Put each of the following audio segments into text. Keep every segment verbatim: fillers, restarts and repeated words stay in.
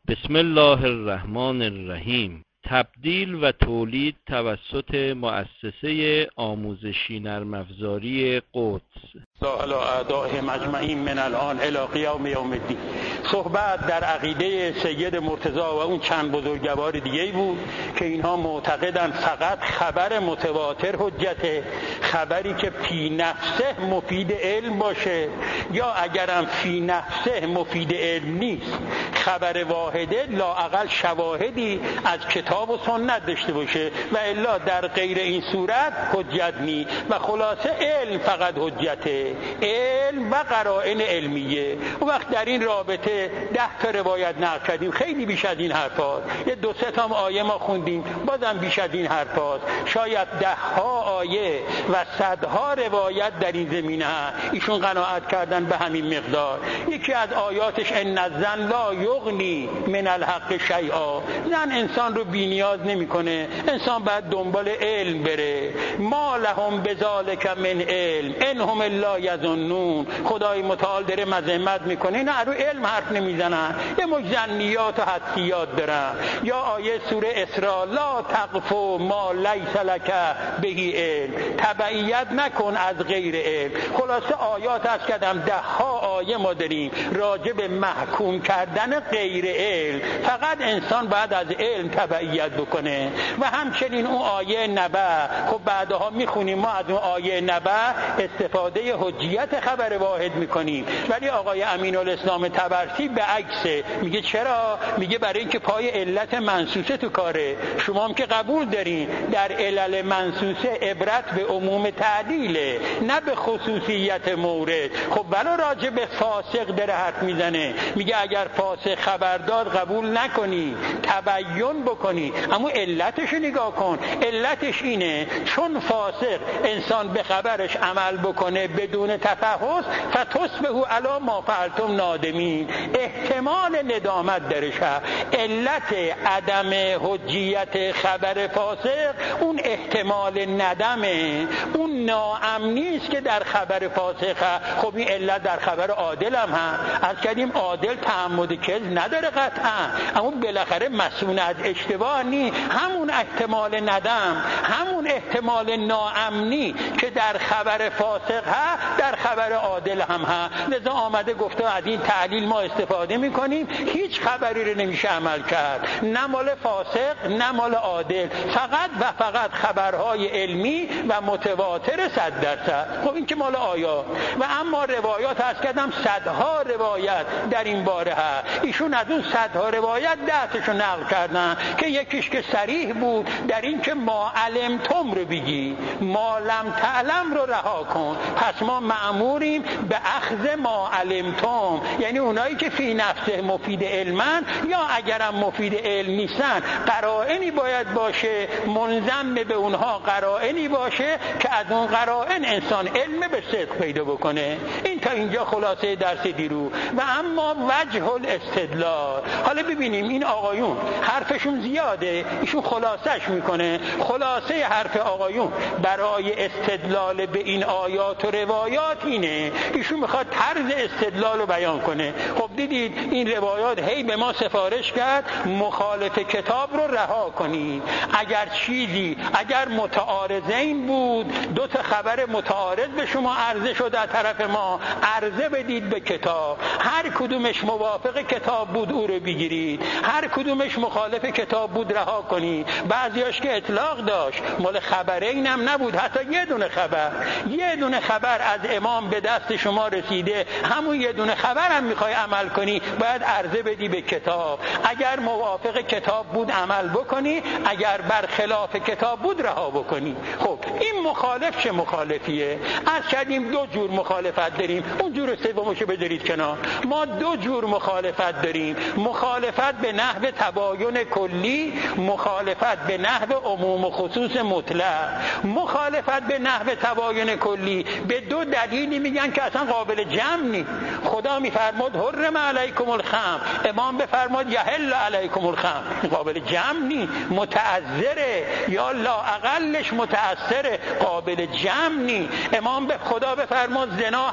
بسم الله الرحمن الرحیم. تبدیل و تولید توسط مؤسسه آموزشی نرم افزاری قدس. علی اعدائهم اجمعین من الان الی قیام یوم الدین. صحبت در عقیده سید مرتضی و اون چند بزرگوار دیگه بود که اینها معتقدن فقط خبر متواتر حجته، خبری که فی نفسه مفید علم باشه، یا اگرم فی نفسه مفید علم نیست، خبر واحده لااقل شواهدی از کتاب و سنت داشته باشه، و الا در غیر این صورت حجت نی. و خلاصه علم فقط حجته، علم و قرائن علمیه. اون وقت در این رابطه ده تا روایت نقل کردیم، خیلی بیش از این حرفات. یه دو سه تا آیه ما خوندیم، بازم بیش از این حرفات. شاید ده ها آیه و صدها روایت در این زمینه ها ایشون قناعت کردن به همین مقدار. یکی از آیاتش ان الظن لا یغنی من الحق شیئا. زن انسان رو بی نیاز نمیکنه، انسان باید دنبال علم بره. ما لهم بذالک من علم انهم الا یظنون. خدای متعال داره مذمت میکنه، نه رو علم حرف نمیزنن، یه مجزنیات و حدسیات دارن. یا آیه سوره اسراء لا تقف ما لیس لک به علم، تبعیت نکن از غیر علم. خلاصه آیات هست کردم ده ها آیه ما داریم راجع به محکوم کردن غیر علم. فقط انسان باید از علم تبعیت بکنه. و همچنین اون آیه نبأ، خب بعدها میخونیم ما از اون آیه نبأ استفاده حجیت خبر واحد میکنیم، ولی آقای امینالاسلام طبرسی به عکسه. میگه چرا؟ میگه برای اینکه پای علت منصوصه تو کاره. شما هم که قبول دارین در علل منصوصه عبرت به عموم تعدیله، نه به خصوصیت مورد. خب ولی راجع به فاسق داره حرف میزنه، میگه اگر فاسق خبر داد قبول نکنی، تبیین بکنی. اما علتش نگاه کن، علتش اینه چون فاسق انسان به خبرش عمل بکنه بدون تفحص، فتصبحوا علی ما فعلتم نادمین. احتمال ندامت درش هست. علت عدم حجیت خبر فاسق اون احتمال ندمه، اون ناامنی است که در خبر فاسق هست. خب این علت در خبر عادل هم هست. از کردیم عادل تعمد کذب نداره قطعا، اما بالاخره مسئول از اشتباه نی. همون احتمال ندم، همون احتمال ناامنی که در خبر فاسق هست در خبر عادل هم هست. لذا آمده گفته از این تعلیل ما استفاده میکنیم، هیچ خبری رو نمیشه عمل کرد، نه مال فاسق نه مال عادل، فقط و فقط خبرهای علمی و متواتر صد درصد. خب این که مال آیات. و اما روایات هست کردم صدها روایت در این باره هست. ایشون از اون صدها روایت ده تاشو نقل کردن که یکیش که صریح بود در این که ما علمتم رو بگی، ما لم تعلم رو رها کن. پس ما مأموریم به اخذ ما علمتم، یعنی اونایی که فی نفسه مفید علمن، یا اگرم مفید علم نیستن قرائنی باید باشه منضم به اونها، قرائنی باشه که از اون قرائن انسان علم به صدق پیدا بکنه. این تا اینجا خلاصه درس دیرو. و اما وجه الاستدلال، حالا ببینیم این آقایون حرفشون زیاده، ایشون خلاصش میکنه. خلاصه حرف آقایون برای استدلال به این آیات و روایات اینه، ایشون میخواد طرز استدلال رو بیان کنه. خب دیدید این روایات هی به ما سفارش کرد مخالف کتاب رو رها کنید. اگر چیزی اگر متعارضین بود، دو تا خبر متعارض به شما عرضه شده از طرف ما، عرضه بدید به کتاب. هر کدومش موافق کتاب بود او رو بگیرید، هر کدومش مخالف کتاب بود رها کنید. بعضیاش که اطلاق داشت، مال خبرین هم نبود، حتی یه دونه خبر یه دونه خبر از امام به دست شما رسیده، همون یه دونه خبر هم میخوای عمل کنی باید عرضه بدی به کتاب. اگر موافق کتاب بود عمل بکنی، اگر برخلاف کتاب بود رها بکنی. خب این مخالف چه مخالفیه؟ از کردیم دو جور مخالفت داریم، اون جور سومشو بذارید کنار. ما دو جور مخالفت داریم، مخالفت به نحو تباین کلی، مخالفت به نحو عموم و خصوص مطلق. مخالفت به نحو تباین کلی به دو دلیلی میگن که اصلا قابل جمع نی. خدا میفرماد حرم علیکم الخمر، امام بفرماد یحل علیکم الخمر، قابل جمع نی، متعذره یا لااقلش متأثره، قابل جمع نی. امام به خدا بفرماد زنا حرام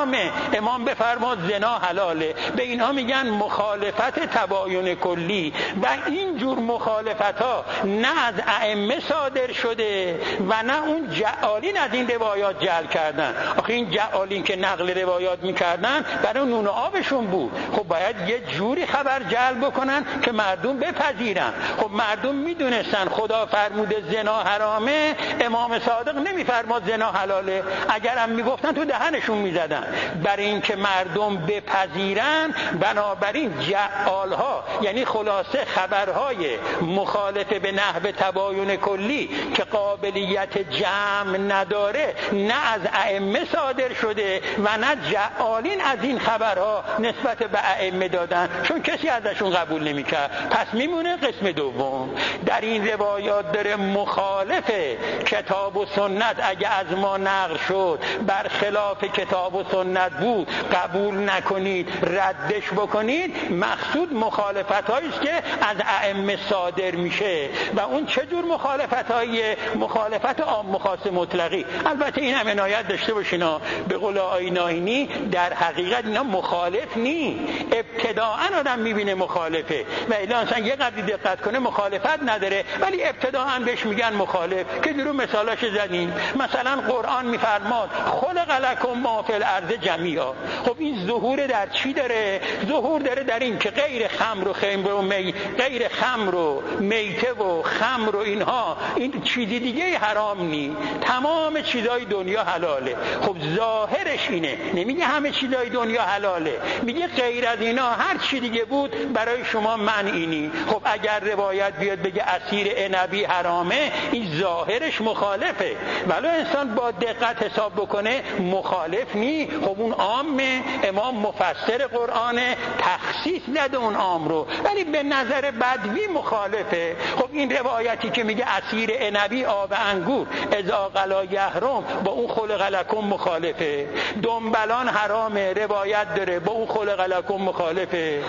حرامه، امام بفرماد زنا حلاله. به اینها میگن مخالفت تباین کلی. و این جور مخالفت ها نه از ائمه صادر شده و نه اون جعالین از این روایات جعل کردن. آخه این جعالین که نقل روایات میکردن برای نون و آبشون بود. خب باید یه جوری خبر جعل بکنن که مردم بپذیرن. خب مردم میدونستن خدا فرموده زنا حرامه، امام صادق نمیفرماد زنا حلاله. اگرم میگفتن تو دهنشون میزدن. برای اینکه مردم بپذیرن، بنابراین جعال ها یعنی خلاصه خبرهای مخالف به نحو تباین کلی که قابلیت جمع نداره، نه از ائمه صادر شده و نه جعالین از این خبرها نسبت به ائمه دادن، چون کسی ازشون قبول نمیکرد. پس میمونه قسم دوم. در این روایات داره مخالف کتاب و سنت اگه از ما نقل شد برخلاف کتاب و سنت بود قبول نکنید، ردش بکنید. مقصود مخالفت هایی است که از ائمه صادر میشه. و اون چه جور مخالفت هایی؟ مخالفت عام خاص مطلقی. البته این هم عنایت داشته باشین به قول آقای ناینی در حقیقت اینا مخالف نی، ابتداءً آدم میبینه مخالفه و الا مثلا یه قدری دقت کنه مخالفت نداره، ولی ابتداءً بهش میگن مخالف که درو مثالاش زدیم. مثلا قرآن میفرماد خلق لکم ما فی الارض جمیعا. خب این ظهور در چی داره؟ ظهور داره در این که غیر خمر و خمر و می غیر خمر و میته و خمر و اینها این چیزی دیگه حرام نی، تمام چیزای دنیا حلاله. خب ظاهرش اینه، نمیگه همه چیزای دنیا حلاله، میگه غیر از اینا هر چی دیگه بود برای شما منعینی. خب اگر روایت بیاد بگه عصیر عنبی حرامه، این ظاهرش مخالفه، ولی انسان با دقت حساب بکنه مخالف نی. خب اون عامه، امام مفسر قرآنه، تخصیص نده اون عام رو، ولی به نظر بدوی مخالفه. خب این روایتی که میگه عصیر عنبی آب انگور اذا غلا یحرم با اون خلق لکم مخالفه. دنبلان حرامه، روایت داره، با اون خلق لکم مخالفه.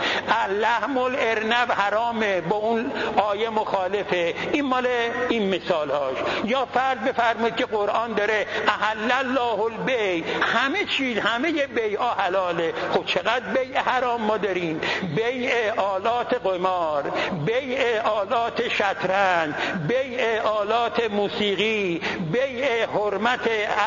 لحم الارنب حرامه، با اون آیه مخالفه. این مال این مثال هاش. یا فرض بفرمایید که قرآن داره احل الله البیع، همه چیز همه بیع حلاله. خب چقدر بیع حرام ما داریم؟ بیع آلات قمار، بیع آلات شطرنج، بیع آلات موسیقی، بیع حرمت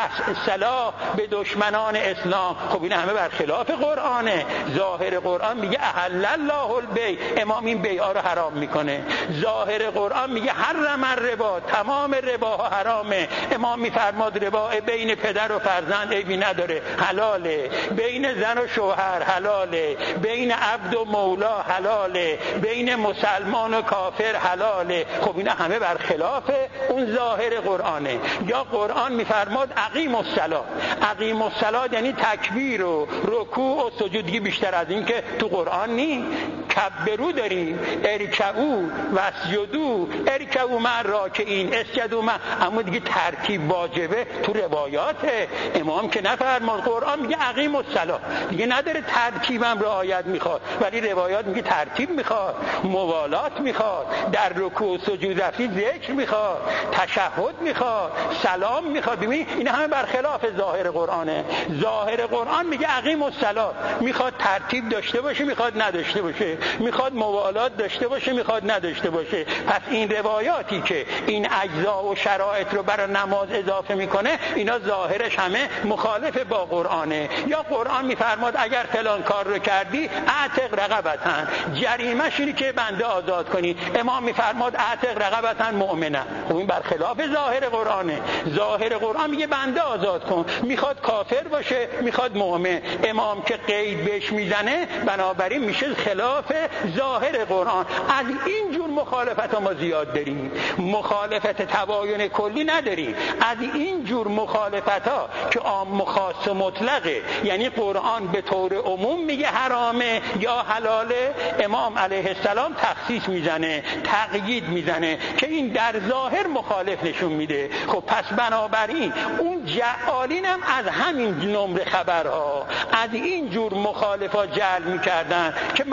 سلاح به دشمنان اسلام. خب این همه برخلاف قرآنه. ظاهر قرآن میگه احل الله البیع، امام این بیعا رو حرام میکنه. ظاهر قرآن میگه حرم الربا، تمام رباها حرامه. امام میفرماد ربا بین پدر و فرزند عیبی نداره، حلاله. بین زن و شوهر حلاله، بین عبد و مولا حلاله، بین مسلمان و کافر حلاله. خب اینا همه برخلاف اون ظاهر قرآنه. یا قرآن میفرماد اقیم الصلاة، اقیم الصلاة یعنی تکبیر و رکوع و سجود. دیگه بیشتر از این که تو قرآن نی. کبرو داریم، ارکعو واسجدو، ارکعو مع راکعین، اسجدوا مع، اما دیگه ترتیب واجبه تو روایاته. امام که نفرماد، قرآن میگه اقیم الصلاة، دیگه نداره ترتیبم رعایت میخواد، ولی روایات میگه ترتیب میخواد، موالات میخواد، در رکوع و سجود رفتی ذکر میخواد، تشهد میخواد، سلام میخواد. ببین این همه برخلاف ظاهر قرآنه. ظاهر قرآن میگه اقیم الصلاة، میخواد ترتیب داشته باشه، میخواد نداشته باشه، میخواد موالات داشته باشه، میخواد نداشته باشه. پس این روایاتی که این اجزا و شرایط رو برای نماز اضافه میکنه، اینا ظاهرش همه مخالف با قرآنه. یا قرآن میفرماد اگر فلان کار رو کردی اعتق رقبتن، جریمه‌ش اینه که بنده آزاد کنی. امام میفرماد اعتق رقبتن مؤمنه. خب این برخلاف ظاهر قرآنه. ظاهر قرآن میگه بنده آزاد کن، میخواد کافر باشه، میخواد مؤمن. امام که قید بهش میزنه، بنابراین میشه خلاف ظاهر قرآن. از این جور مخالفت ما زیاد داریم. مخالفت تباین کلی نداریم. از این جور مخالفت ها که عام خاص مطلقه، یعنی قرآن به طور عموم میگه حرامه یا حلاله، امام علیه السلام تخصیص میزنه، تقیید میزنه که این در ظاهر مخالف نشون میده. خب پس بنابراین اون جعالین هم از همین نمره خبرها از این جور مخالفات جعل میکردن که مردم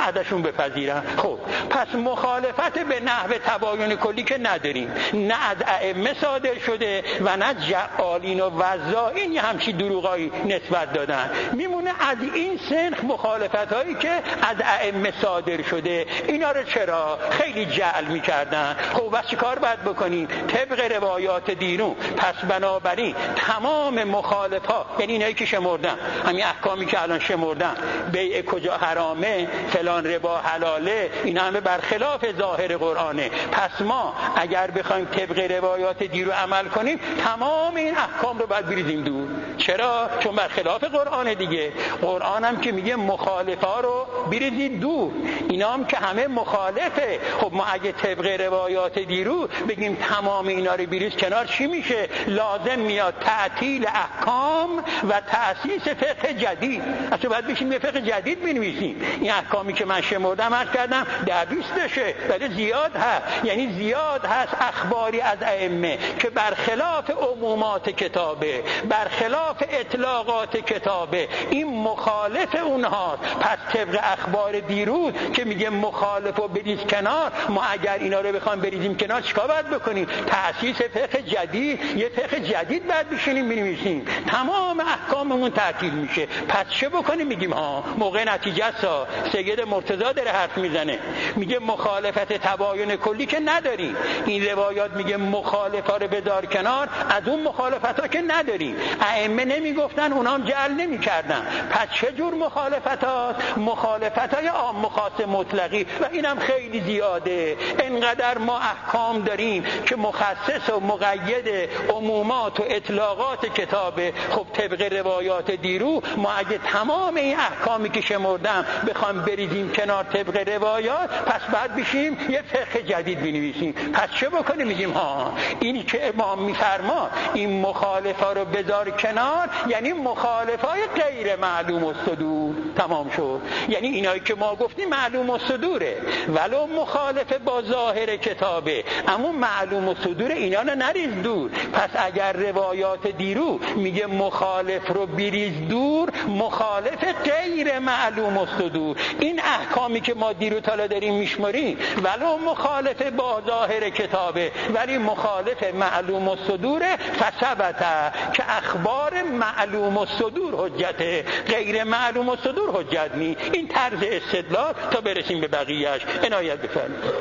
ازشون بپذیرن. خب پس مخالفت به نحو تباین کلی که نداریم، نه از ائمه صادر شده و نه جعالین و وزائین یه همچین دروغایی نسبت دادن. میمونه از این سنخ مخالفت هایی که از ائمه صادر شده. اینا رو چرا خیلی جعل میکردن؟ خب بس چی کار باید بکنیم؟ طبق روایات دیرون. پس بنابراین تمام مخالفات، یعنی اینایی که شمردن، همین احکامی که الان شمردن، بیع کجا حرامه، فلان ربا حلاله، اینا همه برخلاف ظاهر قرآنه. پس ما اگر بخوایم طبق روایات دیرو عمل کنیم، تمام این احکام رو باید بریزیم دور. چرا؟ چون برخلاف قرآن دیگه. قرآن هم که میگه مخالفا رو بریزید دور، اینا هم که همه مخالفه. خب ما اگه طبق روایات دیرو بگیم تمام اینا رو بریز کنار، چی میشه؟ لازم میاد تعطیل احکام و تأسیس فقه جدید. اصلا باید بشیم یه فقه جدید بنویسیم. این احکامی که من شمردم عرض کردم ده بیست شه، ولی زیاد هست. یعنی زیاد هست اخباری از ائمه که برخلاف عمومات کتابه، برخلاف اطلاقات کتابه، این مخالف اونها. پس طبق اخبار دیروز که میگه مخالف و بریز کنار، ما اگر اینا رو بخوایم بریزیم کنار چیکار باید بکنیم؟ تأسیس فقه جدید، یه فقه جدید باید بشینیم بنویسیم، تمام احکاممون تعطیل میشه. پس چه بکنیم؟ میگیم ها موقع نتیجه سا سید مرتضی داره حرف میزنه، میگه مخالفت تباین کلی که نداریم. این روایات میگه مخالفا رو بدار کنار، از اون مخالفتا که نداریم. ائمه نمیگفتن، اونا هم جعل نمیکردن. پس چه جور مخالفتات؟ مخالفتای عام خاص مطلقی، و اینم خیلی زیاده. انقدر ما احکام داریم که مخصص و مقید عمومات و اطلاقات کتابه. خب طبق روایات دیرو ما اگه تمام این احکامی که شمردم بخوام بریزیم کنار طبق روایات، پس بعد بشیم یه فقه جدید بنویسیم. پس چه بکنیم؟ میگیم ها اینی که امام میفرما این مخالفا رو بذار کنار، یعنی مخالفای غیر معلوم الصدور. تمام شد. یعنی اینایی که ما گفتیم معلوم الصدوره، ولو مخالف با ظاهر کتابه، اما معلوم الصدور اینا رو نریز دور. پس اگر روایات دیرو میگه مخالف رو بریز دور، مخالف غیر معلوم الصدور، این احکامی که ما دیرو تالا داریم میشماریم ولو مخالف با ظاهر کتابه ولی مخالف معلوم الصدوره، فثبت که اخبار معلوم الصدور حجته، غیر معلوم الصدور حجت نی. این طرز استدلال تا برسیم به بقیهش. عنایت بفرمایید.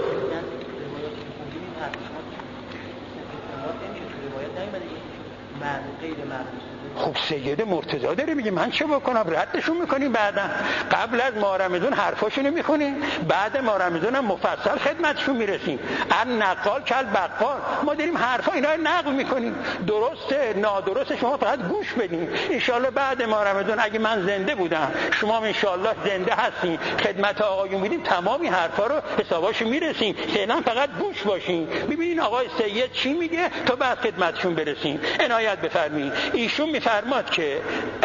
خب سید مرتضی داره میگه من چه بکنم؟ ردشون میکنیم. بعدا قبل از ماه رمضان حرفاشونو میخونیم، بعد ماه رمضان هم مفصل خدمتشون میرسیم. ان نقال کل بقال، ما داریم حرفا اینا رو نقل میکنیم. درسته نادرسته شما فقط گوش بدین. ان بعد ماه رمضان اگه من زنده بودم، شما هم ان زنده هستین، خدمت آقایون بودیم، تمامی حرفا رو حساباشو میرسیم. فعلا فقط گوش باشین، ببینین آقای سید چی میگه تا بعد خدمتشون برسیم. عنایت بفرمایید. ایشون فرماد که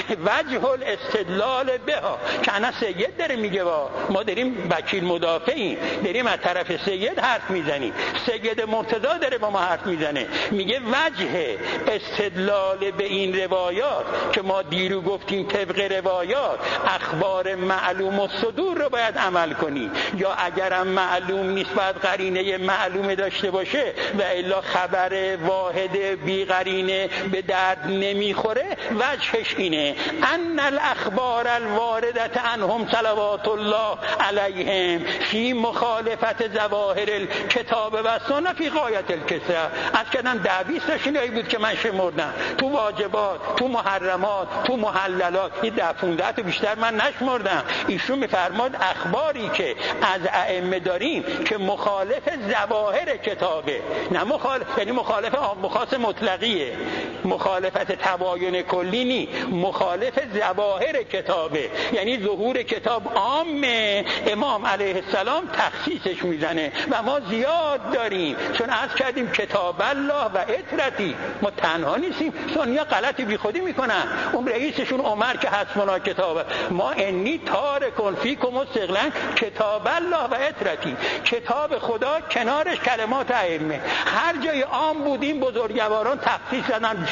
وجه الاستدلال بها، که انا سید داره میگه، ما داریم وکیل مدافعیم، داریم از طرف سید حرف میزنیم، سید مرتضی داره با ما حرف میزنه، میگه وجه استدلال به این روایات که ما دیرو گفتیم طبق روایات اخبار معلوم الصدور رو باید عمل کنی، یا اگرم معلوم نیست باید قرینه معلومه داشته باشه و الا خبر واحد بی قرینه به درد نمیخوره. وجهش اینه ان الاخبار الواردت عنهم صلوات الله علیهم فی مخالفت ظواهر الکتاب و سنت فی غایت الکثرة. از کردن ده بیست تاشینایی بود که من شمردم، تو واجبات، تو محرمات، تو محللات، این ده پونزده تا بیشتر من نشمردم. ایشون میفرماد اخباری که از ائمه داریم که مخالف ظواهر کتابه، نه مخالف یعنی مخالف عام خاص مطلقیه، مخالفت تباین کلی نی، مخالف ظواهر کتابه، یعنی ظهور کتاب عامه، امام علیه السلام تخصیصش میزنه و ما زیاد داریم. چون عرض کردیم کتاب الله و اطرتی، ما تنها نیستیم، سنیا غلطی بی خودی میکنن. اون رئیسشون عمر که حسبنا کتابه، ما انی تارکن فیکم استقلن کتاب الله و اطرتی، کتاب خدا کنارش کلمات ائمه. هر جای عام بودیم بزرگواران تخصیص زدن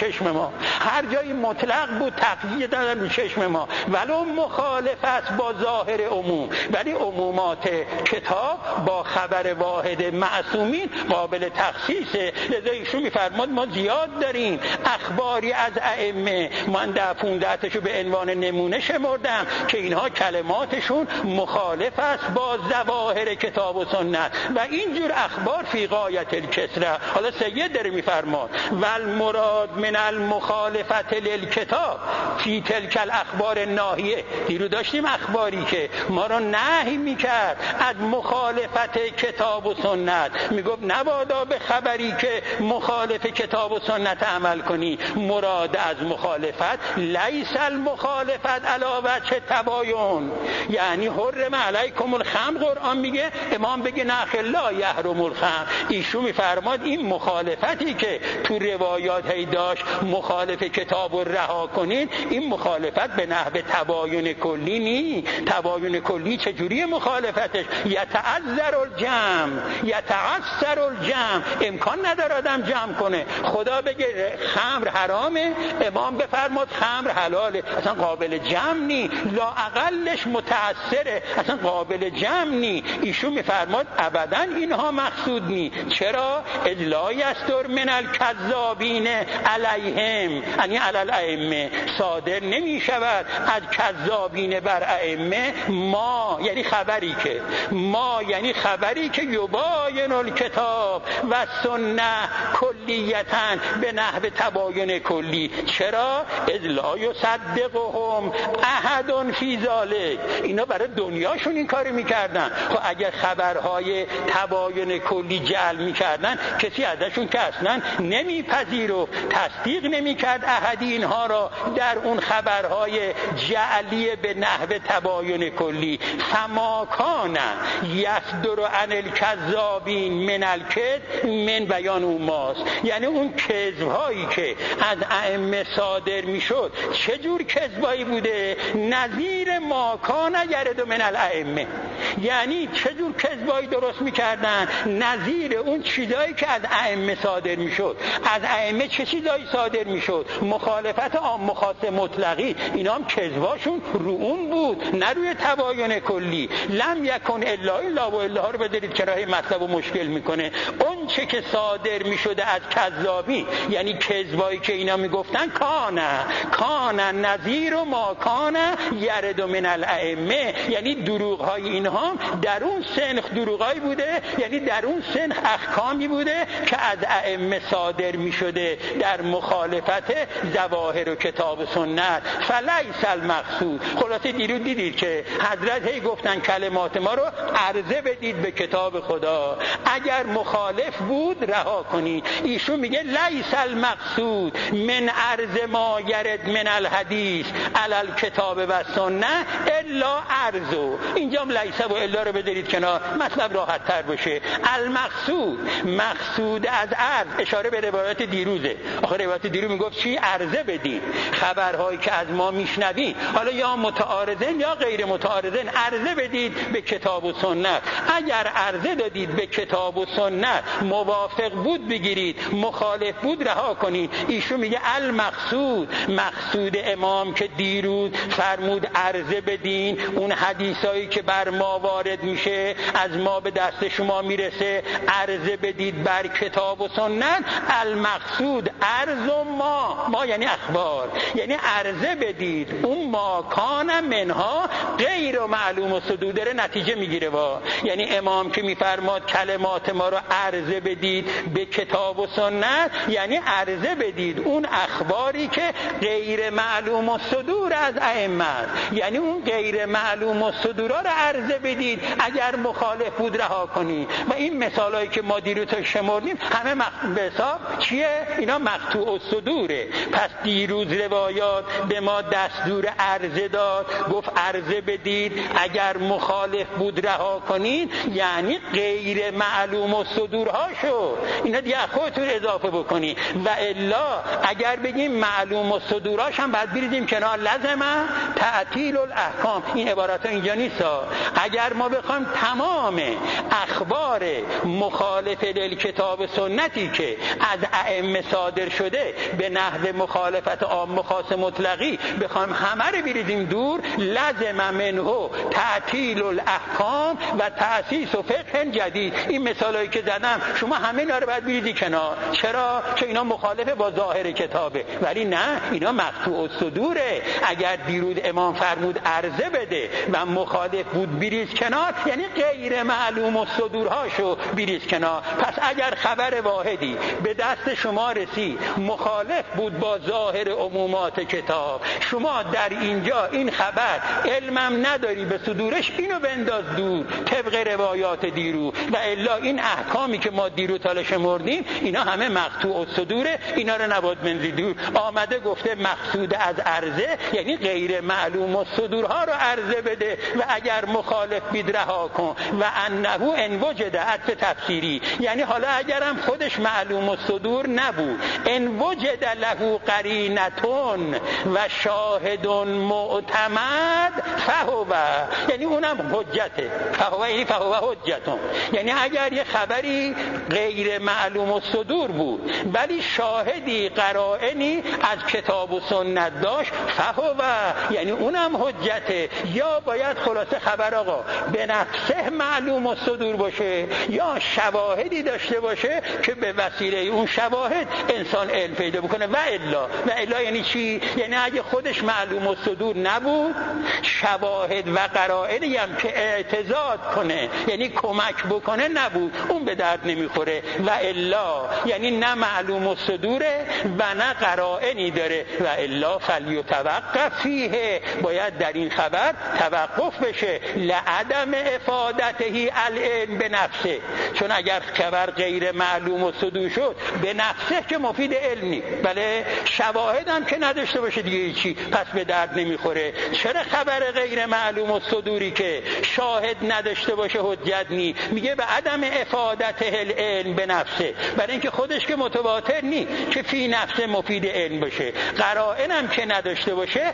چشم ما، هر جایی مطلق بود تقیید دادن رو چشم ما، ولو مخالف است با ظاهر عموم، ولی عمومات کتاب با خبر واحد معصومین قابل تخصیصه. لذا ایشون میفرماد ما زیاد داریم اخباری از ائمه، من در پونده‌تشو به عنوان نمونه شمردم که اینها کلماتشون مخالف است با ظواهر کتاب و سنت و اینجور اخبار فی غایت الکثره. حالا سید داره میفرماد والمراد من المخالفت للکتاب فی تلک الاخبار الناهیه. دیرو داشتیم اخباری که ما رو نهی میکرد از مخالفت کتاب و سنت، میگفت نبادا به خبری که مخالف کتاب و سنت عمل کنی. مراد از مخالفت لیس المخالفت علی وجه تباین، یعنی حرم علیکم الخمر قرآن میگه، امام بگه نه لا یحرم الخمر. ایشون میفرماد این مخالفتی که تو روایات هی داشت مخالف کتاب رو رها کنین، این مخالفت به نحو تباین کلی نی. تباین کلی چجوری مخالفتش؟ یتعذر الجمع، یتعثر الجمع، امکان نداره آدم جمع کنه. خدا بگه خمر حرامه، امام بفرماد خمر حلاله، اصلا قابل جمع نی، لا اقلش متأثره، اصلا قابل جمع نی. ایشون میفرماد ابدا اینها مقصود نی. چرا؟ اذ لا یستر من الکذابین علیهم، یعنی علی الائمه، صادر نمی شود از کذابین بر ائمه ما، یعنی خبری که ما یعنی خبری که یباین الکتاب و سنه کلیتاً به نحو تباین کلی. چرا؟ اذ لا یصدقهم احد فی ذلک، اینا برای دنیاشون این کارو میکردن. خب اگر خبرهای تباین کلی جعل میکردن کسی ازشون که اصلا نمیپذیر و تصدیق نمیکرد احدی اینها را در اون خبرهای جعلی به نحو تباین کلی. فما کان یصدر عن الکذابین من الکذب من بیان اون ماست، یعنی اون کذب‌هایی که از ائمه صادر میشد چه جور کذبایی بوده؟ نظیر ما کان یرد من الائمه، یعنی چه جور کذبایی درست میکردن؟ نظیر اون چیزایی که از ائمه صادر میشد. از ائمه چه چیزایی صادر میشد؟ مخالفت عام خاص مطلقی، اینا هم کذباشون رو اون بود، نه روی تباین کلی. لم یکن الا الا و الا رو بدید که راه مطلب و مشکل میکنه. اون چه که صادر میشده از کذابی، یعنی کذبایی که اینا میگفتن، کانه کانه نظیر و ما کانه یرد من الائمه، یعنی دروغ های اینها در اون سنخ دروغایی بوده، یعنی در اون سنخ احکامی بوده که از ائمه صادر میشده در مخالفت ظواهر و کتاب و سنت. فلیس المقصود. خلاصه دیرو دیدید که حضرت هی گفتن کلمات ما رو عرضه بدید به کتاب خدا، اگر مخالف بود رها کنید. ایشون میگه لیس المقصود من عرض ما یرد من الحدیث علی الکتاب و سنه الا عرضو. اینجا لیس و الا رو بذارید کنار، مطلب راحت تر بشه. المقصود، مقصود از عرض اشاره به روایت دیروزه. آخه روایت دیروز میگفت چی؟ عرضه بدید خبرهایی که از ما میشنوید، حالا یا متعارضن یا غیر متعارضن، عرضه بدید به کتاب و سنت. اگر عرضه دادید به کتاب و سنت موافق بود بگیرید، مخالف بود رها کنید. ایشون میگه المقصود، مقصود امام که دیروز فرمود عرضه بدین، اون حدیثایی که بر ما وارد میشه، از ما به دست شما میرسه، عرضه بدید بر کتاب و سنت. المقصود عرض و ما، ما یعنی اخبار، یعنی عرضه بدید اون ما کان منها غیر معلوم و صدور. داره نتیجه میگیره وا، یعنی امام که میفرماد کلمات ما رو عرضه بدید به کتاب و سنت، یعنی عرضه بدید اون اخباری که غیر معلوم و صدور از ائمه، یعنی اون غیر معلوم و صدورا رو عرضه بدید، اگر مخالف بود رها کنید. و این مثالایی که ما دیروز شمردیم همه به حساب چیه؟ اینا مقطوع الصدوره. پس دیروز روایات به ما دستور عرضه داد، گفت عرضه بدید، اگر مخالف بود رها کنید، یعنی غیر معلوم و صدورهاشو اینا دیگه خودتون اضافه بکنید. و الا اگر بگیم معلوم و صدوراش هم بعد بریزیم کنار، لازمه تعطیل الاحکام. این عبارت ها اینجا نیست. اگر ما بخوایم تمام اخبار مخالف للکتاب سنتی که از ائمه صادر شده به نحو مخالفت عام و خاص مطلقی بخوایم همه رو بریزیم دور، لازم منه تعطیل الاحکام و تأسیس و فقه جدید. این مثالایی که زدم شما همه اینا رو باید بریزی کنار. چرا؟ چون اینا مخالف با ظاهر کتابه. ولی نه، اینا مقطوع الصدوره. اگر دیروز امام فرمود عرضه بده و مخالف بود بریز کنار، یعنی غیر معلوم الصدورهاشو بریز کنار. پس اگر خبر واحدی به دست شما رسید مخالف بود با ظاهر عمومات کتاب، شما در اینجا این خبر علمم نداری به صدورش، اینو بنداز دور طبق روایات دیرو. و الا این احکامی که ما دیرو تاله شمردیم اینا همه مقطوع الصدوره، اینا رو نباید بندازی دور. آمده گفته مقصود از عرضه یعنی غیر معلوم الصدورها رو عرضه بده و اگر مخالف بید رها کن. و انه ان وجد عطف تفسیری، یعنی حالا اگرم خودش معلوم الصدور نبود، ان وجد له قرینتون و شاهد معتمد فهو، یعنی اونم حجته. فهو یعنی فهو حجتون، یعنی اگر یه خبری غیر معلوم الصدور بود ولی شاهدی قرائنی از کتاب و سنت داشت فهو، یعنی اونم حجته. یا باید خلاصه خبر آقا به نفسه معلوم الصدور باشه یا شواهدی داشته باشه که به وسیله اون شواهد انسان علم پیدا بکنه. و الا و الا یعنی چی؟ یعنی اگه خودش معلوم الصدور نبود، شواهد و قرائنی هم که اعتضاد کنه یعنی کمک بکنه نبود، اون به درد نمیخوره. و الا یعنی نه معلوم الصدوره و نه قرائنی داره. و الا فلیتوقف فیه، باید در این خبر توقف بشه. لعدم افادته العلم به نفسه، چون اگر خبر غیر معلوم الصدور شد به نفسه که مفید علمی، بله شواهد هم که نداشته باشه دیگه چی، پس به درد نمیخوره. چرا خبر غیر معلوم الصدوری که شاهد نداشته باشه حجت نی؟ میگه به عدم افادته العلم به نفسه، برای اینکه خودش که متواتر نی که فی نفسه مفید علم باشه. قرائن هم که نداشته باشه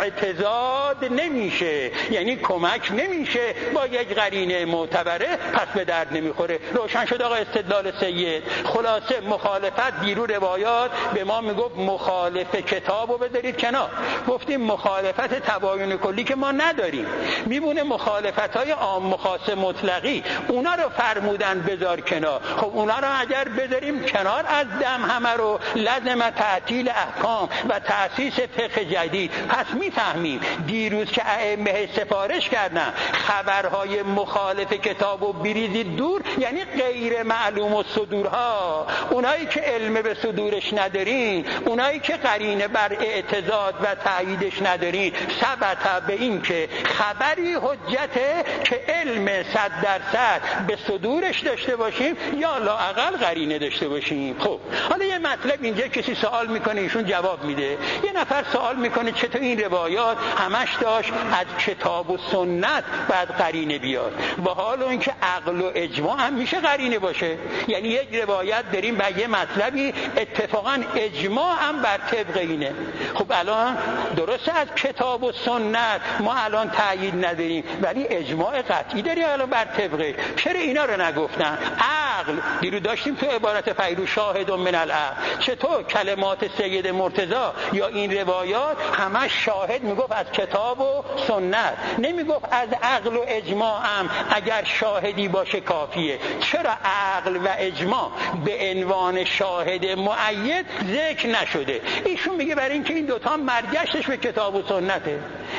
اعتضاد نمیشه، یعنی کمک نمیشه با یک قرینه معتبره، پس به درد نمیخوره. روشن شد آقا استدلال سید. خلاصه مخالفت دیرو روایات به ما میگفت مخالف کتابو بذارید کنار، گفتیم مخالفت تباین کلی که ما نداریم، میمونه مخالفت‌های عام خاص مطلقی، اونا رو فرمودن بذار کنار. خب اونا رو اگر بذاریم کنار از دم همه رو، لازم تعطیل احکام و تأسیس فقه جدید. پس میفهمیم دیروز که ائمه سفارش کردن خبرهای مخالف کتابو بریزید دور، یعنی غیر معلوم الصدورها، اونایی که علم به صدورش ندارین، اونایی که قرینه بر اعتضاد و تأییدش ندارین، ثبت به این که خبری حجته که علم صد درصد به صدورش داشته باشیم یا لااقل قرینه داشته باشیم. خب حالا یه مطلب اینجا کسی سوال میکنه، ایشون جواب میده. یه نفر سوال میکنه چطور این روایات همش داشت از کتاب و سنت بعد قرینه بیاد، با حال اون که عقل و اجماع هم میشه قرینه باشه. یعنی یک روایت داریم به یه مطلبی اتفاقا اجماع هم بر طبق اینه. خب الان درسته از کتاب و سنت ما الان تأیید نداریم ولی اجماع قطعی داریم الان بر طبقه. چرا اینا رو نگفتن؟ عقل دیرو داشتیم تو عبارت فیرو شاهد من العقل. چطور کلمات سید مرتضی یا این روایات همش شاهد میگفت از کتاب و سنت، نمیگفت از عقل و اجماع هم اگر شاهدی باشه کافیه. چرا عقل و اجماع به عنوان شاهد مؤید ذکر نشده؟ ایشون میگه برای اینکه این دوتا مرجعش به کتاب و سنته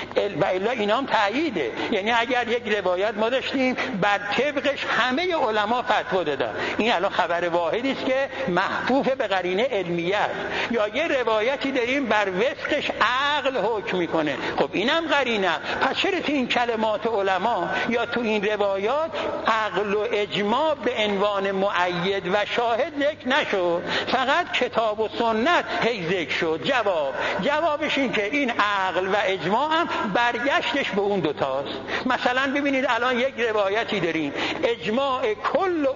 و الا اینا هم تأییده. یعنی اگر یک روایت ما داشتیم بر طبقش همه علما فتوا دادن، این الان خبر واحدی است که محفوظ به قرینه علمیت، یا یه روایتی داریم بر وفقش عقل حکم میکنه، خب اینم قرینه. پس چرا تو این کلمات علما یا تو این روایات عقل و اجماع به عنوان مؤید و شاهد ذکر نشد، فقط کتاب و سنت هی ذکر شد؟ جواب جوابش این که این عقل و اجماع هم برگشتش به اون دوتاست. مثلا ببینید الان یک روایتی داریم اجماع کل علما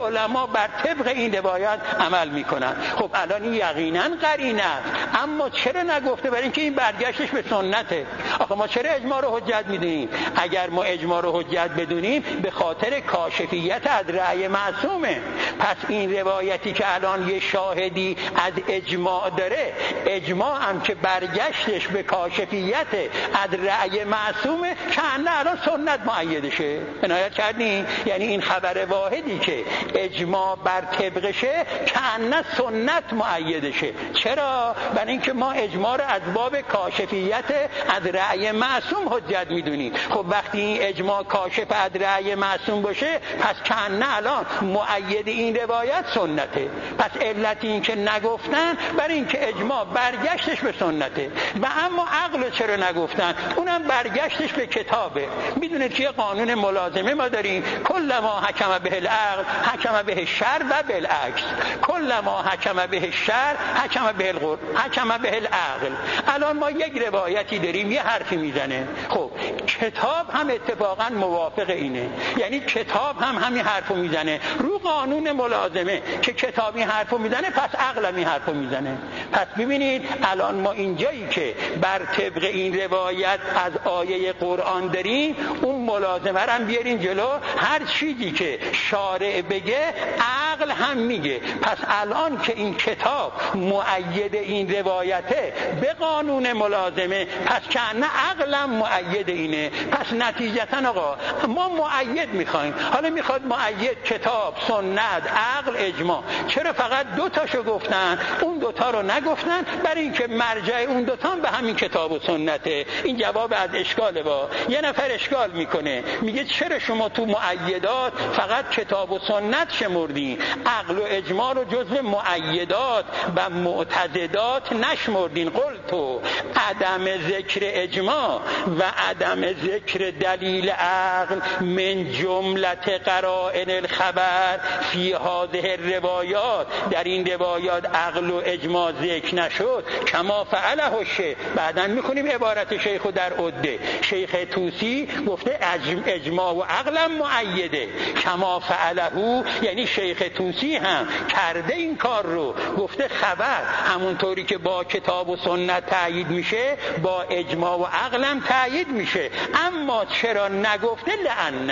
بر طبق این روایت عمل میکنن. خب الان این یقینا قرینه است، اما چرا نگفته؟ برای اینکه این برگشتش به سنته. آخه ما چرا اجماع رو حجت میدونیم؟ اگر ما اجماع رو حجت بدونیم به خاطر کاشفیت از رأی معصومه. پس این روایتی که الان یه شاهدی از اجماع داره، اجماع هم که برگشتش به کاشفیت از رأی معصومه، که الان سنت مؤیدشه. عنایت کردین؟ یعنی این خبر واحدی که اجماع بر طبقشه که سنت مؤیدشه. چرا؟ برای اینکه ما اجماع رو از باب کاشفیت از رأی معصوم حجت میدونیم. خب وقتی این اجماع کاشف از رأی معصوم باشه، پس که الان مؤید این روایت سنته. پس علت این که نگفتن برای اینکه اجماع برگشتش به سنته. و اما عقل چرا نگفتن؟ اونم برگشتش به کتابه. میدونید که یه قانون ملازمه ما داریم، کل ما حکم به العقل حکم به شر و بالعکس. کل ما حکم به شر حکم به القرآن حکم به العقل. الان ما یک روایتی داریم یه حرفی میزنه، خب کتاب هم اتفاقا موافق اینه، یعنی کتاب هم همین حرفو میزنه رو قانون ملازمه که کتابی حرفو میزنه، پس عقل هم این حرفو میزنه. پس ببینید الان ما اینجایی که بر طبق این روایت از آیه قرآن داریم، اون ملازمه رو هم بیارین جلو، هر چیزی که شارع بگه عقل هم میگه. پس الان که این کتاب مؤید این روایته به قانون ملازمه، پس که نه عقلم مؤید اینه. پس نتیجتا آقا ما مؤید میخوایم. حالا میخواد مؤید کتاب، سنت، عقل، اجماع. چرا فقط دو تاشو گفتن، اون دوتا رو نگفتن؟ برای اینکه مرجع اون دوتا به همین کتاب و سنته. این جواب از اشکاله. با یه نفر اشکال میکنه، میگه چرا شما تو مؤیدات فقط کتاب و سنت شمردین، عقل و اجماع رو جزو مؤیدات و معتضدات نشمردین؟ قلتو عدم ذکر اجماع و عدم ذکر دلیل عقل من جملت قرائن الخبر فی هذه الروایات. در این روایات عقل و اجماع ذکر نشد، کما فعله الشیخ. بعدن میکنیم عبارت شیخو در عده. شیخ طوسی گفته اجماع و عقلم مؤیده، کما فعله، یعنی شیخ طوسی هم کرده این کار رو. گفته خبر همونطوری که با کتاب و سنت تأیید میشه، با اجماع و عقلم تأیید میشه. اما چرا نگفته؟ لأن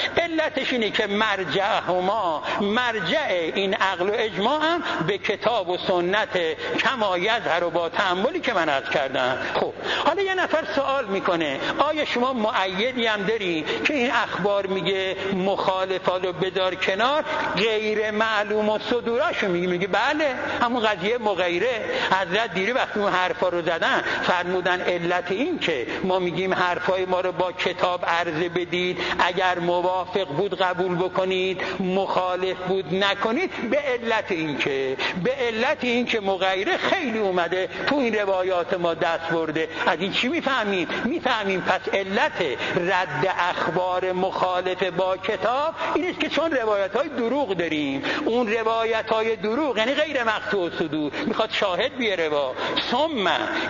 علتش اینه که مرجع هما، مرجع این عقل و اجماع هم به کتاب و سنت، کما یظهر با تأملی که من عرض کردم. خب حالا یه نفر سوال میکنه، آیا شما مؤیدی هم داری که این اخبار میگه مخالفات رو بدار کنار، غیر معلوم و صدوراشو میگه؟ میگه بله، همون قضیه مغیره. حضرت دیری وقتی اون حرفا رو زدن فرمودن علت این که ما میگیم حرفای ما رو با کتاب عرضه بدید، اگر موافق بود قبول بکنید، مخالف بود نکنید. به علت این که به علت این که مغیره خیلی اومده تو این روایات ما دست برده. از این چی میفهمیم؟ میفهمیم پس علت رد اخبار مخالف با کتاب این است که چون روایت های دروغ داریم. اون روایت های دروغ یعنی غیر مقطوع صدور، میخواد شاهد بیاره. با ثم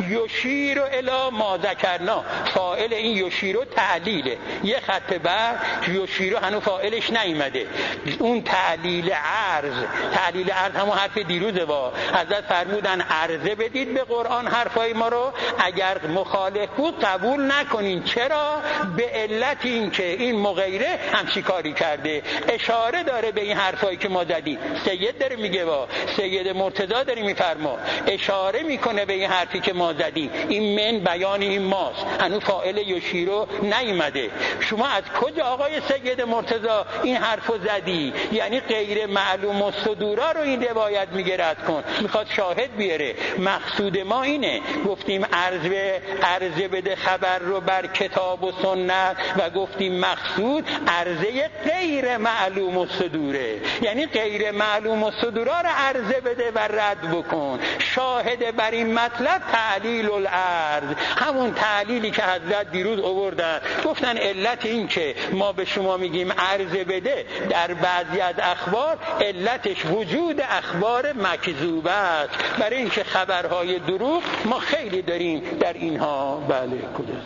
یشیر الی ما ذکرنا، فاعل این یشیر تعلیله، یه خط بعد یشیر هنو فاعلش نیامده. اون تعلیل عرض، تعلیل عرض همون حرف دیروزه. با حضرت فرمودن عرضه بدید به قرآن حرفای ما رو، اگر مخالف بود قبول نکنین. چرا؟ به علت این که این مغیره همچی کاری کرده. اشاره داره به این حرفایی که ما زدیم. سید داره میگه، با سید مرتضی داره میفرما، اشاره میکنه به این حرفی که ما زدیم. این من بیان این ماست، هنو فاعل یشیرو نیامده. شما از کجا آقای سید مرتضی این حرفو زدی؟ یعنی غیر معلوم و صدورا رو این روایت میگه رد کن، میخواد شاهد بیاره. مقصود ما اینه، گفتیم عرضه عرضه بده خبر رو بر کتاب و سنت، و گفتیم مقصود عرضه غیر معلوم و صدوره، یعنی غیر معلوم و صدورا رو عرضه بده و رد بکن. شاهد بر این مطلب تعلیل العرض، همون تعلیلی که حضرت دیروز آوردن. گفتن علت این که ما به شما میگیم عرضه بده در بعضی از اخبار، علتش وجود اخبار مکذوبه است. برای اینکه خبرهای دروغ ما خیلی داریم در اینها. بله کجاست؟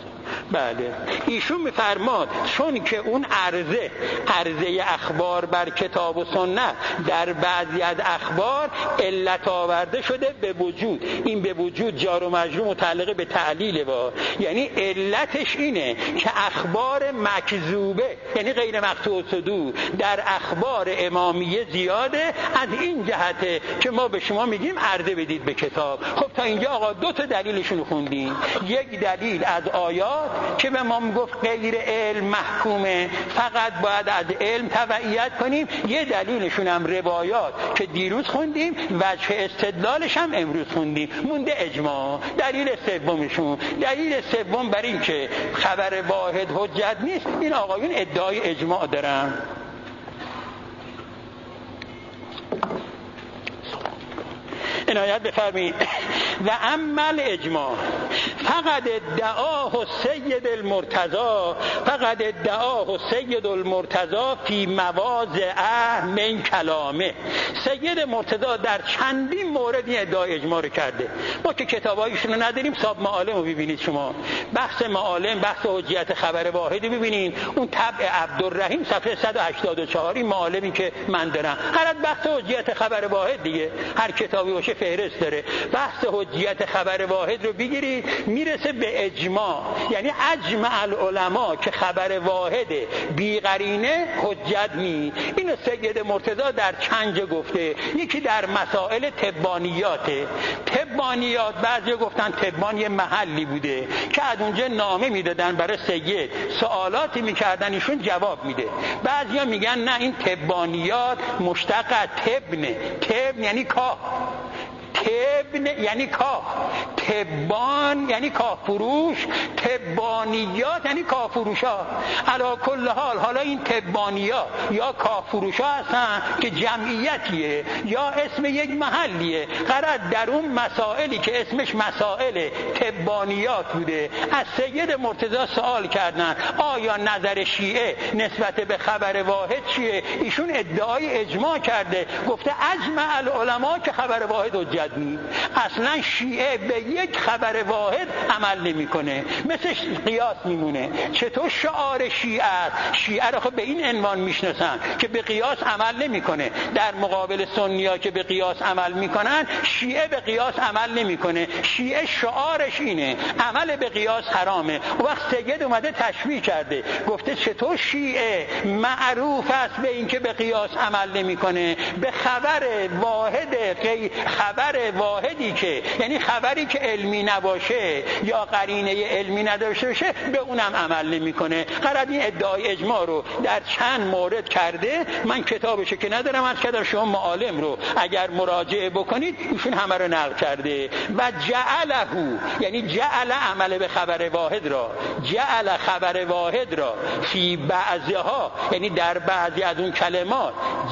بله، ایشون میفرماد چون که اون عرضه عرضه اخبار بر کتاب و سنت در بعضی از اخبار علت آورده شده به وجود. این به وجود جار و مجرور متعلق به تعلیل با، یعنی علتش اینه که اخبار مکذوبه یعنی غیر مقطوع صدور در اخبار امامیه زیاده، از این جهته که ما به شما میگیم عرضه بدید به کتاب. خب تا اینجا آقا دو تا دلیلشون رو خوندیم. یک دلیل از آیات که به ما میگفت غیر علم محکومه، فقط باید از علم تبعیت کنیم. یه دلیلشون هم روایات که دیروز خوندیم، وجه استدلالش هم امروز خوندیم. مونده اجماع. دلیل سومشون، دلیل سوم بر این که خبر واحد حجت نیست، این آقایون ادعای اجماع دارن. عنایت بفرمایید. و عمل اجماع فقط ادعاه سید المرتضی فقط ادعاه سید المرتضی فی مواضع من کلامه. سید مرتضی در چندین مورد این ادعای اجماع رو کرده. ما که کتابایشون رو نداریم، صاحب معالم رو ببینید شما، بحث معالم، بحث حجیت خبر واحد رو ببینید، اون طبع عبدالرحیم صفحه صد و هشتاد و چهار، این معالمی که من دارم هر بحث حجیت خبر واحد دیگه، هر کتابی باشه فهرست داره. بحث حجیت خبر واحد رو بگیرید میرسه به اجماع، یعنی اجمع العلماء که خبر واحد بی قرینه حجت نی. اینو سید مرتضی در چند گفته. یکی در مسائل تبانیاته. تبانیات بعضی گفتن تبان یه محلی بوده که از اونجا نامه میدادن برای سید، سوالاتی میکردن ایشون جواب میده. بعضیا میگن نه، این تبانیات مشتق از تبنه. تبن یعنی کاه، تبن یعنی کاه، تبان یعنی کاه فروش، تبانیات یعنی کاه فروش ها. علا کل حال حالا این تبانیات یا کاه فروش ها هستن که جمعیتیه یا اسم یک محلیه. قرار در اون مسائلی که اسمش مسائل تبانیات بوده از سید مرتضی سوال کردن آیا نظر شیعه نسبت به خبر واحد چیه؟ ایشون ادعای اجماع کرده، گفته اجمع العلماء که خبر واحد حجت نی. اصلا شیعه به یک خبر واحد عمل نمیکنه، مثل قیاس میمونه. چطور شعار شیعه است؟ شیعه رو خب به این عنوان میشناسن که به قیاس عمل نمیکنه. در مقابل سنی‌ها که به قیاس عمل میکنن، شیعه به قیاس عمل نمیکنه. شیعه شعارش اینه عمل به قیاس حرامه. و وقت سید اومده تشبیه کرده، گفته چطور شیعه معروف است به این که به قیاس عمل نمیکنه، به خبر واحد خبر واحدی که یعنی خبری که علمی نباشه یا قرینه علمی نداشته باشه به اونم عمل نمیکنه. قرار این ادعای اجماع رو در چند مورد کرده. من کتابشو که ندارم، از کدام شما معالم رو اگر مراجعه بکنید ایشون همه رو نقل کرده. و جعله یعنی جعل عمل به خبر واحد را، جعل خبر واحد را فی بعضها یعنی در بعضی از اون کلمات،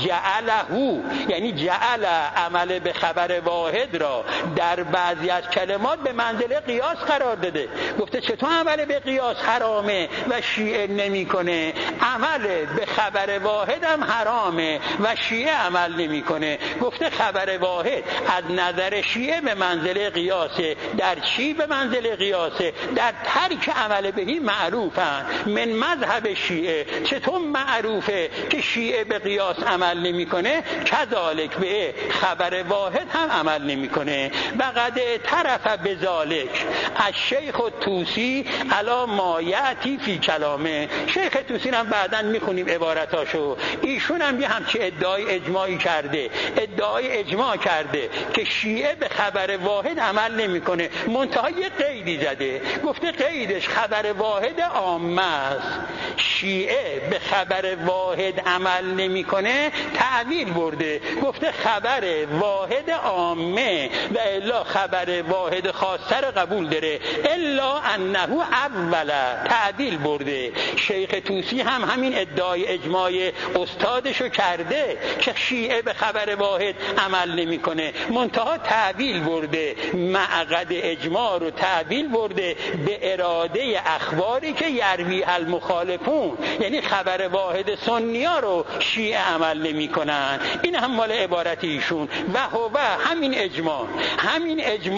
جعله یعنی جعل عمل به خبر واحد را در بعضی از کلمات به منزله قیاس قرار داده. گفته چطور عمل به قیاس حرامه و شیعه نمیکنه؟ عمل به خبر واحد هم حرامه و شیعه عمل نمیکنه. گفته خبر واحد از نظر شیعه به منزله قیاسه. در چی به منزله قیاسه؟ در ترک عمل بهی معروفن من مذهب شیعه. چطور معروفه که شیعه به قیاس عمل نمیکنه؟ کذالک به خبر واحد هم عمل نمیکنه. و قد طرف بذالک از شیخ طوسی علی ما یاتی فی کلامه. شیخ طوسی هم بعداً میخونیم عبارتاشو. ایشون هم یه همچین ادعای اجماعی کرده، ادعای اجماع کرده که شیعه به خبر واحد عمل نمیکنه. منتها یه قیدی زده، گفته قیدش خبر واحد عامه است. شیعه به خبر واحد عمل نمیکنه، تعویل برده، گفته خبر واحد عامه و الا خبر واحد خاصه رو قبول داره، الا انه اولا تعدیل برده. شیخ طوسی هم همین ادعای اجماع استادشو کرده که شیعه به خبر واحد عمل نمیکنه، منتها تعدیل برده، معقد اجماع رو تعدیل برده به اراده اخباری که یروی المخالفون، یعنی خبر واحد سنیا رو شیعه عمل نمیکنن. این هم مال عبارت ایشون. و هو همین اجماع، همین اجماع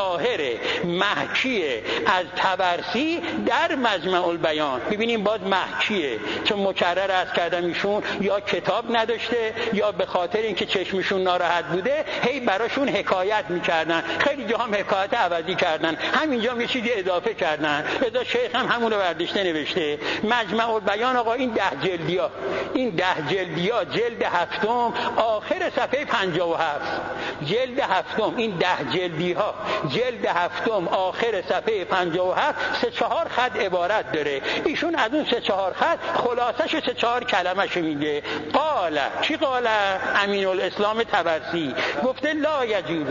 ظاهر محکی از طبرسی در مجمع البیان. ببینیم باز محکیه، چون مکرر عرض کردم ایشون یا کتاب نداشته یا به خاطر اینکه چشمشون ناراحت بوده هی براشون حکایت میکردن، خیلی جا هم حکایت عوضی کردن، همینجا هم یه چیزی اضافه کردن. لذا شیخ هم همون رو برداشته نوشته مجمع البیان. آقا این ده جلدیا، این ده جلدیا، جلد هفتم آخر صفحه پنجاه و هفت، جلد هفتم این ده جلدی ها، جلد هفتم آخر صفحه پنجاه و هفت سه چهار خط عبارت داره. ایشون از اون سه چهار خط خلاصش سه چهار کلمش میگه. قال چی قال؟ امین الاسلام طبرسی گفته لا یجوز.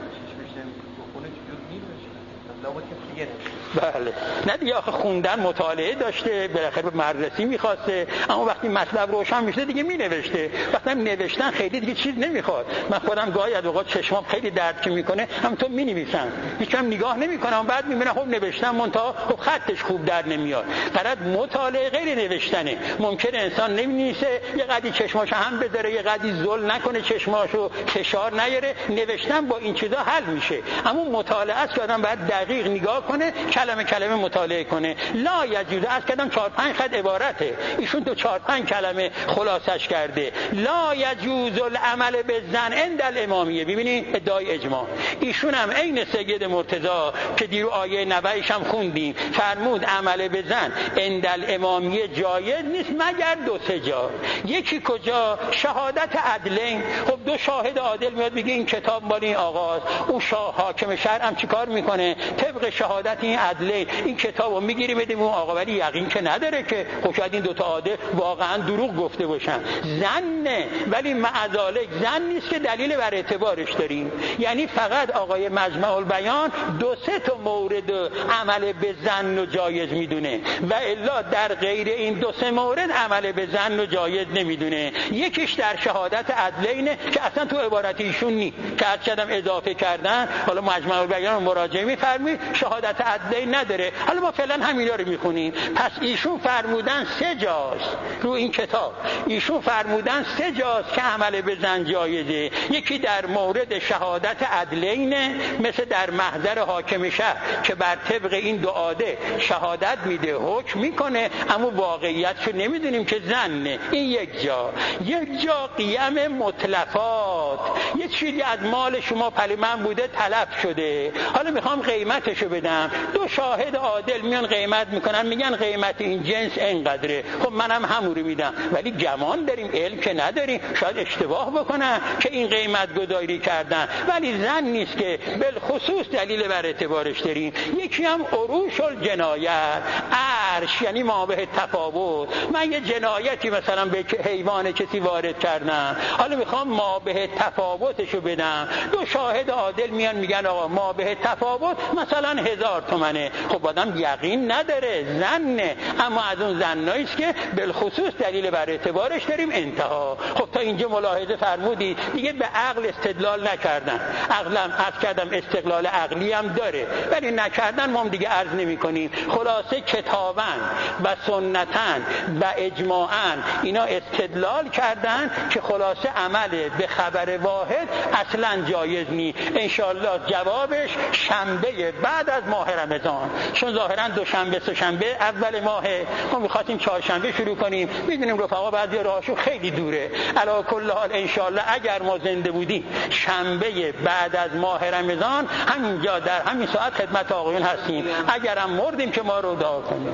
بله نه دیگه آخه خوندن مطالعه داشته، بالاخره به مدرسی میخواسته، اما وقتی مطلب روشن میشه دیگه مینوشته. وقتی نوشتن خیلی دیگه چیز نمیخواد. من خودم گاهی از اوقات چشمام خیلی درد که میکنه همونطور مینویسم، هیچم نگاه نمیکنم، بعد میبینم خب نوشتم منتها خب خطش خوب در نمیاد. فقط مطالعه غیر نوشتنه. ممکنه انسان نمینویسه یه قدی چشماشو هم بذاره، یه قدی زل نکنه، چشماشو فشار نیاره. نوشتن با این چیزا حل میشه، اما مطالعه است که آدم باید دقیق نگاه کنه، کلمه کلمه مطالعه کنه. لا یجوز از کردم چهار پنج خط عبارته، ایشون تو چهار پنج کلمه خلاصش کرده. لا یجوز العمل بالظن عند الامامیه. ببینید ادعای اجماع. ایشون هم عین سید مرتضی که دیرو آیه نویش هم خوندیم فرمود عمل بزن عند الامامیه جایز نیست مگر دو سه جا. یکی کجا؟ شهادت عدلین. خب دو شاهد عادل میاد بگه این کتاب مال این آقاست، اون شاه حاکم شهر هم چیکار میکنه؟ طبق شهادت این عدله این کتابو میگیری بدیم اون آقا، ولی یقین که نداره که خب شاید این دو تا عادل واقعا دروغ گفته باشن. ظنه، ولی معذالک ظن نیست که دلیل بر اعتبارش داریم. یعنی فقط آقای مجمع البیان دو سه تا مورد عمل به ظن و جایز میدونه و الا در غیر این دو سه مورد عمل به ظن و جایز نمیدونه. یکیش در شهادت عدلینه که اصلا تو عبارت ایشون نی که از چدم اضافه کردن. حالا مجمع البیان مراجعه میفرمایید شهادت عدلین نداره، حالا ما فعلا همینا رو میخونیم. پس ایشون فرمودن سه جاست رو این کتاب، ایشون فرمودن سه جاست که عمل به ظن جایزه. یکی در مورد شهادت عدلینه، مثل در محضر حاکم شهر که بر طبق این دو عاده شهادت میده حکم میکنه، اما واقعیتشو نمیدونیم که ظنه. این یک جا. یک جا قیم متلفات، یه چیزی از مال شما پلیمن بوده تلف شده، حالا میخوام قیمتشو بدم. دو شاهد عادل میان قیمت میکنن، میگن قیمت این جنس اینقدره، خب منم همون رو میدم، ولی گمان داریم علم که نداریم، شاید اشتباه بکنن که این قیمت گذاری کردن، ولی ظن نیست که بالخصوص دلیل بر اعتبارش داریم. یکی هم عروش الجنایت، عرش یعنی ما به تفاوت. من یه جنایتی مثلا به حیوان کسی وارد کردم، حالا میخوام ما به تفاوتشو بدم. دو شاهد عادل میان میگن آقا ما به تفاوت مثلا هزار تومنه، خب آدم یقین نداره، ظنه، اما از اون ظنایی است که بالخصوص دلیل بر اعتبارش داریم. انتها. خب تا اینجا ملاحظه فرمودید دیگه به عقل استدلال نکردن. عقلم عرض کردم استقلال عقلی هم داره، ولی نکردن ما هم دیگه عرض نمی کنیم. خلاصه کتابن و سنتن و اجماعن اینا استدلال کردن که خلاصه عمل به خبر واحد اصلا جایز نیست. انشاءالله جوابش شنبه بعد از ماه رمضان، چون ظاهرا دوشنبه سه شنبه اول ماهه، ما می‌خواستیم چهارشنبه شروع کنیم. می‌دونیم رفقا بعضی راهشو خیلی دوره. علی کل حال انشاءالله اگر ما زنده بودیم شنبه بعد از ماه رمضان همینجا در همین ساعت خدمت آقایون هستیم. اگر هم مردیم که ما رو دعا کنیم.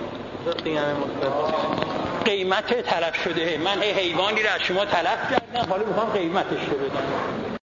قیمت تلف شده، من حیوانی را از شما تلف کردم، حالا میخوام قیمتش رو بدم.